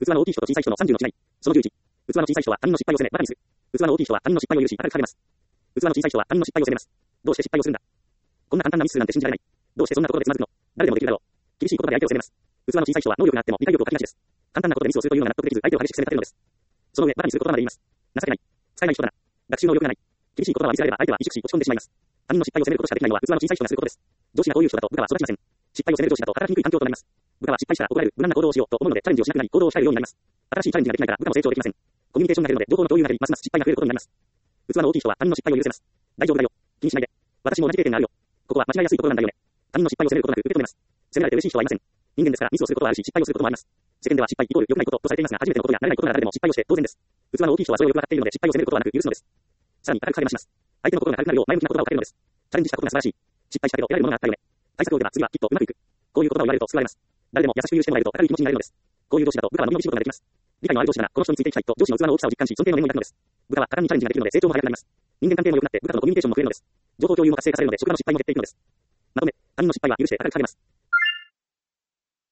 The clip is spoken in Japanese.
器の大きい人と小さい人の30の違い。その11。器の小さい人は他人の失敗を責め、馬鹿にする。器の大きい人は他人の失敗を許し、高くされます。器の小さい人は他人の失敗を責めます。どうして失敗をするんだ。こんな簡単なミスなんて信じられない。どうしてそんなところでつまずくの。誰でもできるだろう。厳しい言葉で相手を責めます。器の小さい人は能力があっても理解力を書きがちです。簡単なことでミスをするというのが納得できず、相手を激しく責め立てるのです。その上、馬鹿にする言葉まで言います。情けない。使えない人だな。学習能力がない。厳しい言葉を浴びせられれば相手は萎縮し落ち込んでしまいます。他人の失敗を責めることしかできないのは器の小さい人がすることです。上司がこういう人だと部下は育ちません。失敗を責める上司だと働きにくい環境となります。部下は失敗したら怒られる、無難な行動をしようと思うのでチャレンジをしなくなり行動を控えるようになります。新しいチャレンジができないから部下も成長できません。コミュニケーションが減るので情報の共有が減り、ますます失敗が増えることになります。器の大きい人は他人の失敗を許せます。大丈夫だよ。気にしないで。私も同じ経験があるよ。ここは間違いやすいところなんだよね。他人の失敗を責めることなく受け止めます。責められて嬉しい人はいません。人間ですからミスをすることはあるし、失敗をすることもあります。世間では失敗イコール良くないこととされていますが、初めてのことや慣れないことなら誰でも失敗をして当然です。器の大きい人はそれをよくわかっているので失敗を責めることはなく許すのです。さらに高く励まします。相手の心が軽くなるよう前向きな言葉をかけるのです。チャレンジしたことが素晴らしい。失敗したけど得られるものがあったよね。対策を打てば次はきっとうまくいく。こういう言葉を言われると救われます。誰でも優しく許してもらえると明るい気持ちになれるのです。こういう上司だと部下は伸び伸び仕事ができます。理解のある上司ならこの人についていきたいと上司の器の大きさを実感し尊敬の念を抱くのです。部下は果敢にチャレンジができるので成長も早くなります。人間関係も良くなって部下とのコミュニケーションも増えるのです。情報共有も活性化されるので職場の失敗も減っていくのです。まとめ、他人の失敗は許して高くされます。